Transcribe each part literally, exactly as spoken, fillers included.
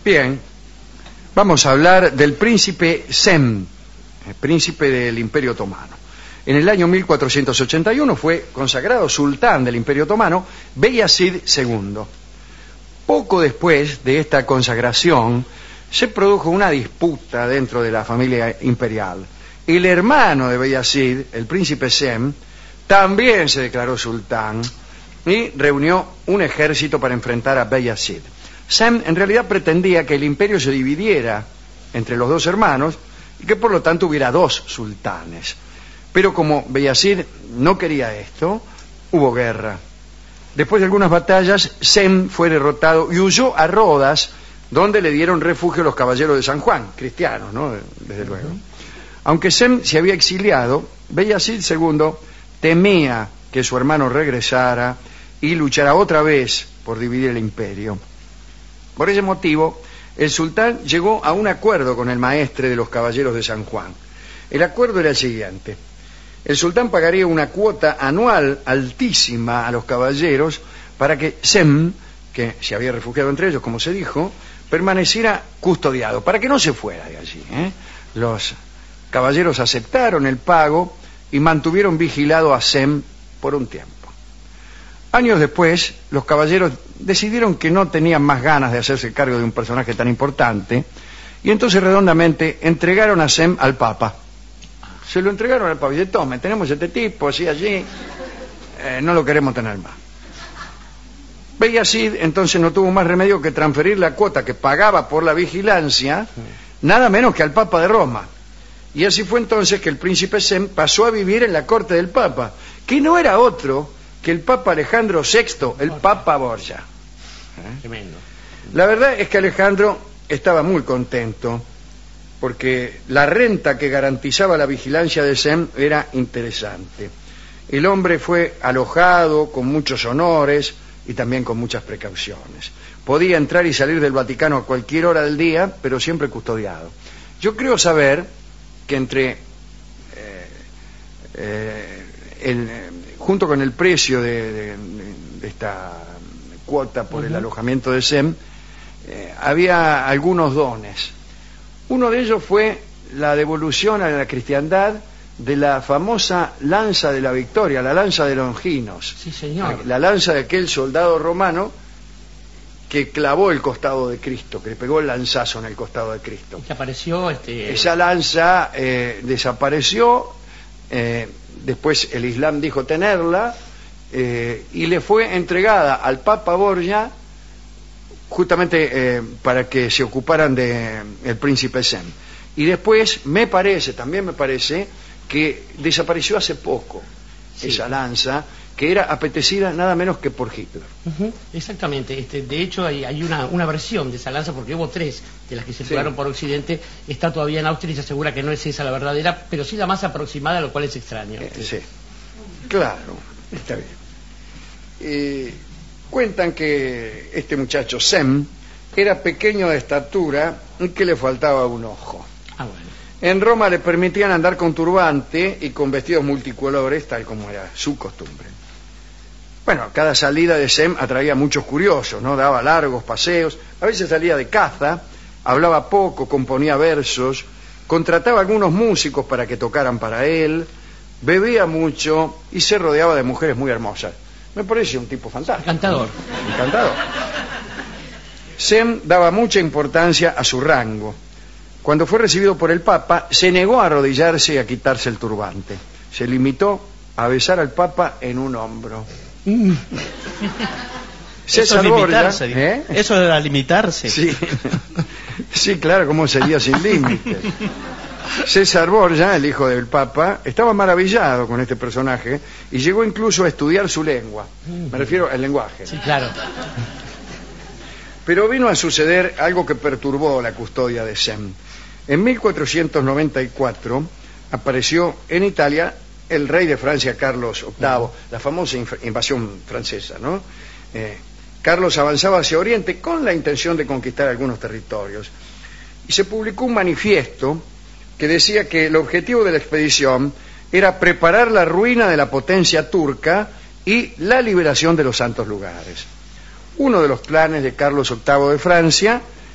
Bien, vamos a hablar del príncipe Sem, el príncipe del Imperio Otomano. En el año mil cuatrocientos ochenta y uno fue consagrado sultán del Imperio Otomano Beyazid segundo. Poco después de esta consagración se produjo una disputa dentro de la familia imperial. El hermano de Beyazid, el príncipe Sem, también se declaró sultán y reunió un ejército para enfrentar a Beyazid. Sem en realidad pretendía que el imperio se dividiera entre los dos hermanos y que por lo tanto hubiera dos sultanes. Pero como Beyazid no quería esto, hubo guerra. Después de algunas batallas, Sem fue derrotado y huyó a Rodas, donde le dieron refugio los caballeros de San Juan, cristianos, ¿no? Desde luego. Aunque Sem se había exiliado, Beyazid segundo temía que su hermano regresara y luchara otra vez por dividir el imperio. Por ese motivo, el sultán llegó a un acuerdo con el maestre de los caballeros de San Juan. El acuerdo era el siguiente: el sultán pagaría una cuota anual altísima a los caballeros para que Sem, que se había refugiado entre ellos, como se dijo, permaneciera custodiado, para que no se fuera de allí, ¿eh? Los caballeros aceptaron el pago y mantuvieron vigilado a Sem por un tiempo. Años después, los caballeros decidieron que no tenían más ganas de hacerse cargo de un personaje tan importante y entonces redondamente entregaron a Sem al Papa. Se lo entregaron al Papa y dice: tome, tenemos este tipo así allí, eh, no lo queremos tener más. Beyazid entonces no tuvo más remedio que transferir la cuota que pagaba por la vigilancia, nada menos que al Papa de Roma. Y así fue entonces que el príncipe Sem pasó a vivir en la corte del Papa, que no era otro que el Papa Alejandro sexto, el Papa Borgia. ¿Eh? Tremendo. La verdad es que Alejandro estaba muy contento, porque la renta que garantizaba la vigilancia de Sem era interesante. El hombre fue alojado con muchos honores y también con muchas precauciones. Podía entrar y salir del Vaticano a cualquier hora del día, pero siempre custodiado. Yo creo saber que entre eh, eh, el, junto con el precio de, de, de esta cuota por uh-huh. el alojamiento de Sem, eh, había algunos dones. Uno de ellos fue la devolución a la cristiandad de la famosa lanza de la victoria, la lanza de Longinos. Sí, señor. La lanza de aquel soldado romano que clavó el costado de Cristo, que le pegó el lanzazo en el costado de Cristo. Y que apareció este... Esa lanza eh, desapareció, eh, después el Islam dijo tenerla, eh, y le fue entregada al Papa Borgia justamente eh, para que se ocuparan de el príncipe Sem. Y después me parece, también me parece, que desapareció hace poco sí. esa lanza, que era apetecida nada menos que por Hitler. Uh-huh. Exactamente. Este, de hecho, hay, hay una, una versión de esa lanza, porque hubo tres de las que circularon sí. por Occidente. Está todavía en Austria y se asegura que no es esa la verdadera, pero sí la más aproximada, lo cual es extraño. Eh, sí, claro, está bien. Eh, cuentan que este muchacho Sem era pequeño de estatura y que le faltaba un ojo. Ah, bueno. En Roma le permitían andar con turbante y con vestidos multicolores, tal como era su costumbre. Bueno, cada salida de Sem atraía a muchos curiosos, ¿no? Daba largos paseos, a veces salía de caza, hablaba poco, componía versos, contrataba a algunos músicos para que tocaran para él, bebía mucho y se rodeaba de mujeres muy hermosas. Me parece un tipo fantástico. Encantador. ¿No? Encantador. Sem daba mucha importancia a su rango. Cuando fue recibido por el Papa, se negó a arrodillarse y a quitarse el turbante. Se limitó a besar al Papa en un hombro. Mm. César Borgia, ¿eh? Eso era limitarse. Sí, sí, claro, ¿cómo sería sin límites? César Borgia, el hijo del Papa, estaba maravillado con este personaje y llegó incluso a estudiar su lengua. Me refiero al lenguaje. Sí, claro. Pero vino a suceder algo que perturbó la custodia de Sem. En mil cuatrocientos noventa y cuatro apareció en Italia el rey de Francia, Carlos octavo, la famosa invasión francesa, ¿no? Eh, Carlos avanzaba hacia Oriente con la intención de conquistar algunos territorios. Y se publicó un manifiesto que decía que el objetivo de la expedición era preparar la ruina de la potencia turca y la liberación de los santos lugares. Uno de los planes de Carlos octavo de Francia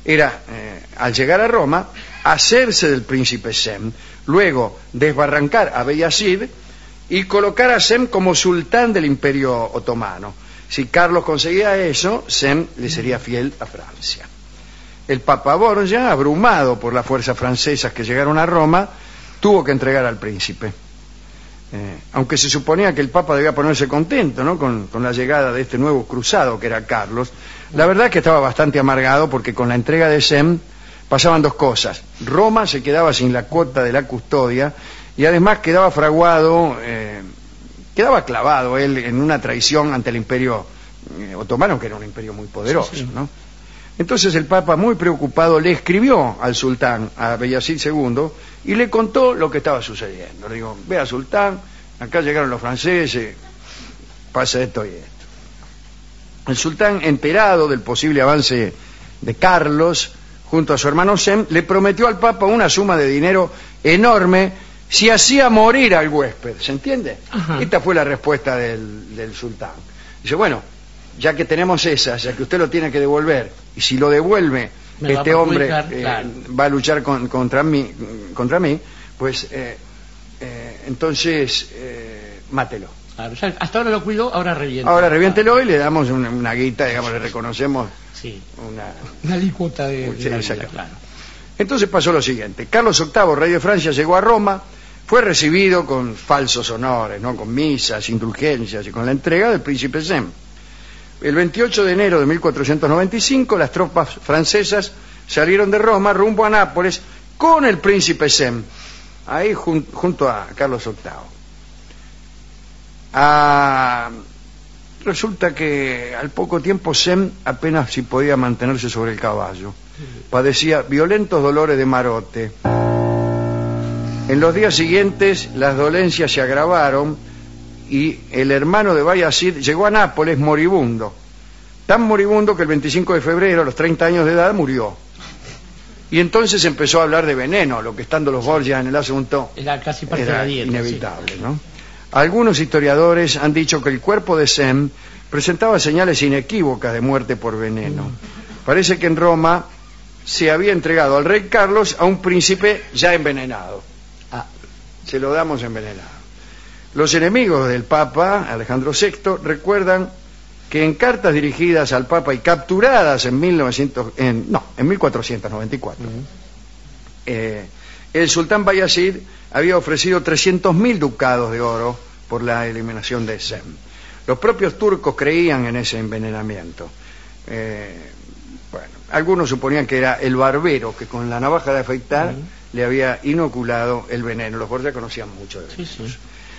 era, eh, al llegar a Roma, hacerse del príncipe Sem, luego desbarrancar a Beyazid y colocar a Sem como sultán del Imperio Otomano. Si Carlos conseguía eso, Sem le sería fiel a Francia. El Papa Borgia, abrumado por las fuerzas francesas que llegaron a Roma, tuvo que entregar al príncipe. Eh, aunque se suponía que el Papa debía ponerse contento, ¿no?, con, con la llegada de este nuevo cruzado que era Carlos, la verdad es que estaba bastante amargado porque con la entrega de Sem pasaban dos cosas. Roma se quedaba sin la cuota de la custodia y además quedaba fraguado, eh, quedaba clavado él en una traición ante el Imperio eh, Otomano, que era un imperio muy poderoso, sí, sí. ¿no? Entonces el Papa, muy preocupado, le escribió al sultán, a Beyazid segundo, y le contó lo que estaba sucediendo. Le digo, vea, sultán, acá llegaron los franceses, pasa esto y esto. El sultán, enterado del posible avance de Carlos, junto a su hermano Sem, le prometió al Papa una suma de dinero enorme si hacía morir al huésped. ¿Se entiende? Ajá. Esta fue la respuesta del, del sultán. Dice, bueno, ya que tenemos esas, ya que usted lo tiene que devolver, y si lo devuelve, Me este hombre eh, claro. va a luchar con, contra mí, contra mí, pues eh, eh, entonces eh, mátelo. Claro, ya hasta ahora lo cuidó, ahora reviéntelo. Ahora reviéntelo y le damos una, una guita, digamos, le reconocemos sí. una, una alícuota de, sí, de la vida, vida, claro. Entonces pasó lo siguiente. Carlos octavo, rey de Francia, llegó a Roma, fue recibido con falsos honores, ¿no?, con misas, indulgencias y con la entrega del príncipe Sem. El veintiocho de enero de mil cuatrocientos noventa y cinco, las tropas francesas salieron de Roma rumbo a Nápoles con el príncipe Sem, ahí jun, junto a Carlos octavo. Ah, resulta que al poco tiempo Sem apenas si podía mantenerse sobre el caballo. Padecía violentos dolores de marote. En los días siguientes las dolencias se agravaron y el hermano de Bayazid llegó a Nápoles moribundo, tan moribundo que el veinticinco de febrero, a los treinta años de edad, murió. Y entonces empezó a hablar de veneno, lo que estando los Borgia en el asunto era casi parte era de la dieta, inevitable, sí. ¿no? Algunos historiadores han dicho que el cuerpo de Sem presentaba señales inequívocas de muerte por veneno. Mm. Parece que en Roma se había entregado al rey Carlos a un príncipe ya envenenado. Ah, se lo damos envenenado. Los enemigos del Papa, Alejandro sexto, recuerdan que en cartas dirigidas al Papa y capturadas en, mil novecientos, en, no, en mil cuatrocientos noventa y cuatro, uh-huh. eh, el sultán Bayazid había ofrecido trescientos mil ducados de oro por la eliminación de Sem. Los propios turcos creían en ese envenenamiento. Eh, bueno, algunos suponían que era el barbero que con la navaja de afeitar uh-huh. le había inoculado el veneno. Los Borgia conocían mucho de eso. Sí, sí.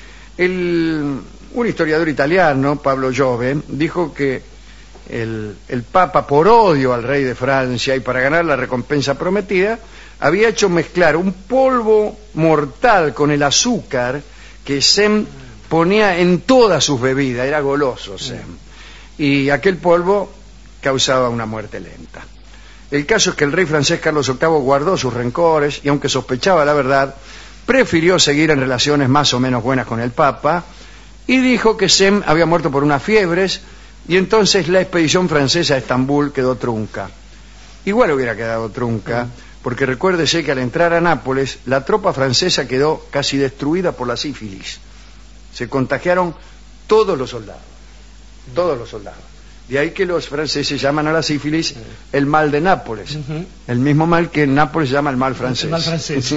El, un historiador italiano, Pablo Giove, dijo que el, el Papa, por odio al rey de Francia y para ganar la recompensa prometida, había hecho mezclar un polvo mortal con el azúcar que Sem ponía en todas sus bebidas. Era goloso Sem, y aquel polvo causaba una muerte lenta. El caso es que el rey francés Carlos octavo guardó sus rencores y, aunque sospechaba la verdad, prefirió seguir en relaciones más o menos buenas con el Papa y dijo que Sem había muerto por unas fiebres, y entonces la expedición francesa a Estambul quedó trunca. Igual hubiera quedado trunca, porque recuérdese que al entrar a Nápoles la tropa francesa quedó casi destruida por la sífilis. Se contagiaron todos los soldados, todos los soldados. De ahí que los franceses llaman a la sífilis el mal de Nápoles, uh-huh. el mismo mal que en Nápoles llama el mal francés. El mal francés.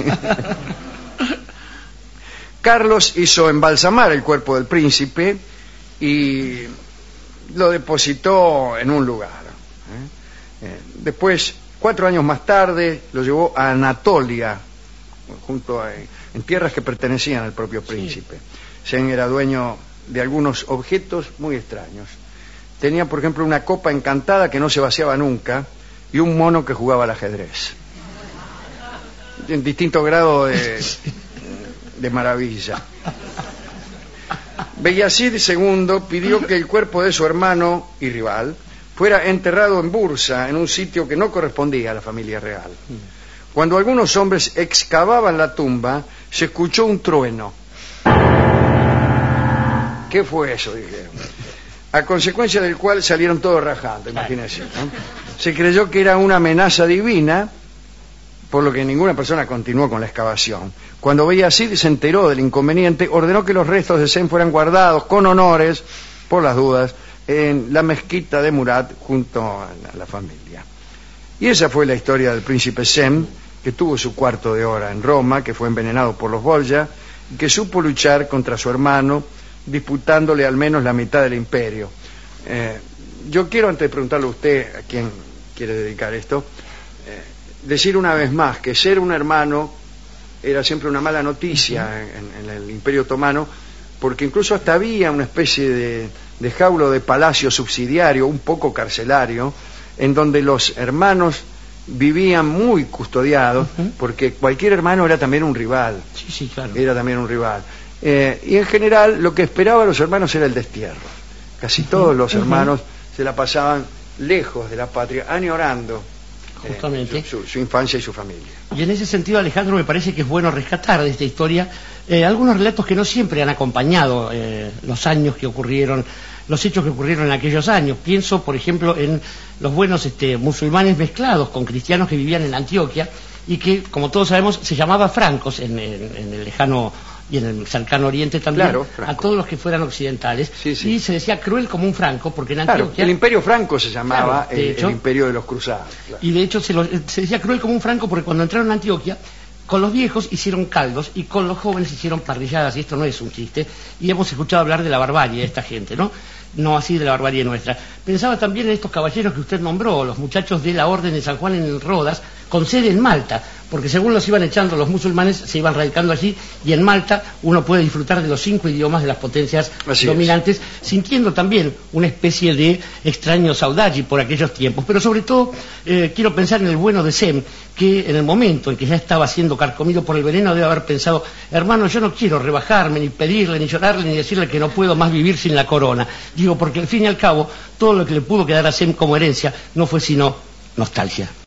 Carlos hizo embalsamar el cuerpo del príncipe y lo depositó en un lugar. ¿eh? Eh, después, cuatro años más tarde, lo llevó a Anatolia, junto a, en tierras que pertenecían al propio príncipe. Sí. Sem era dueño de algunos objetos muy extraños. Tenía, por ejemplo, una copa encantada que no se vaciaba nunca y un mono que jugaba al ajedrez. En distinto grado de... de maravilla. Beyazid segundo pidió que el cuerpo de su hermano y rival fuera enterrado en Bursa, en un sitio que no correspondía a la familia real. Cuando algunos hombres excavaban la tumba, se escuchó un trueno. ¿Qué fue eso?, dijeron. A consecuencia del cual salieron todos rajando, imagínense, ¿no? Se creyó que era una amenaza divina, por lo que ninguna persona continuó con la excavación. Cuando Bayezid se enteró del inconveniente, ordenó que los restos de Sem fueran guardados con honores, por las dudas, en la mezquita de Murat junto a la familia. Y esa fue la historia del príncipe Sem, que tuvo su cuarto de hora en Roma, que fue envenenado por los Borgia, y que supo luchar contra su hermano, disputándole al menos la mitad del imperio. Eh, yo quiero, antes de preguntarle a usted a quién quiere dedicar esto, eh, decir una vez más que ser un hermano era siempre una mala noticia en, en el Imperio Otomano, porque incluso hasta había una especie de, de jaulo de palacio subsidiario, un poco carcelario, en donde los hermanos vivían muy custodiados, uh-huh. porque cualquier hermano era también un rival. Sí, sí, claro. Era también un rival. Eh, y en general lo que esperaban los hermanos era el destierro. Casi uh-huh. todos los hermanos uh-huh. se la pasaban lejos de la patria, añorando justamente eh, su, su, su infancia y su familia. Y en ese sentido, Alejandro, me parece que es bueno rescatar de esta historia eh, algunos relatos que no siempre han acompañado eh, los años que ocurrieron, los hechos que ocurrieron en aquellos años. Pienso, por ejemplo, en los buenos este, musulmanes mezclados con cristianos que vivían en Antioquia y que, como todos sabemos, se llamaba francos en, en, en el lejano y en el cercano oriente también, claro, a todos los que fueran occidentales, sí, sí. y se decía cruel como un franco, porque en Antioquia... Claro, el imperio franco se llamaba, claro, el, hecho, el imperio de los cruzados. Claro. Y de hecho se, lo, se decía cruel como un franco porque cuando entraron a Antioquia, con los viejos hicieron caldos y con los jóvenes hicieron parrilladas, y esto no es un chiste, y hemos escuchado hablar de la barbarie de esta gente, ¿no? No así de la barbarie nuestra. Pensaba también en estos caballeros que usted nombró, los muchachos de la Orden de San Juan en Rodas, con sede en Malta, porque según los iban echando los musulmanes, se iban radicando allí, y en Malta uno puede disfrutar de los cinco idiomas de las potencias así dominantes, es. Sintiendo también una especie de extraño saudade por aquellos tiempos. Pero sobre todo, eh, quiero pensar en el bueno de Sem, que en el momento en que ya estaba siendo carcomido por el veneno, debe haber pensado: hermano, yo no quiero rebajarme, ni pedirle, ni llorarle, ni decirle que no puedo más vivir sin la corona. Digo, porque al fin y al cabo, todo lo que le pudo quedar a Sem como herencia no fue sino nostalgia.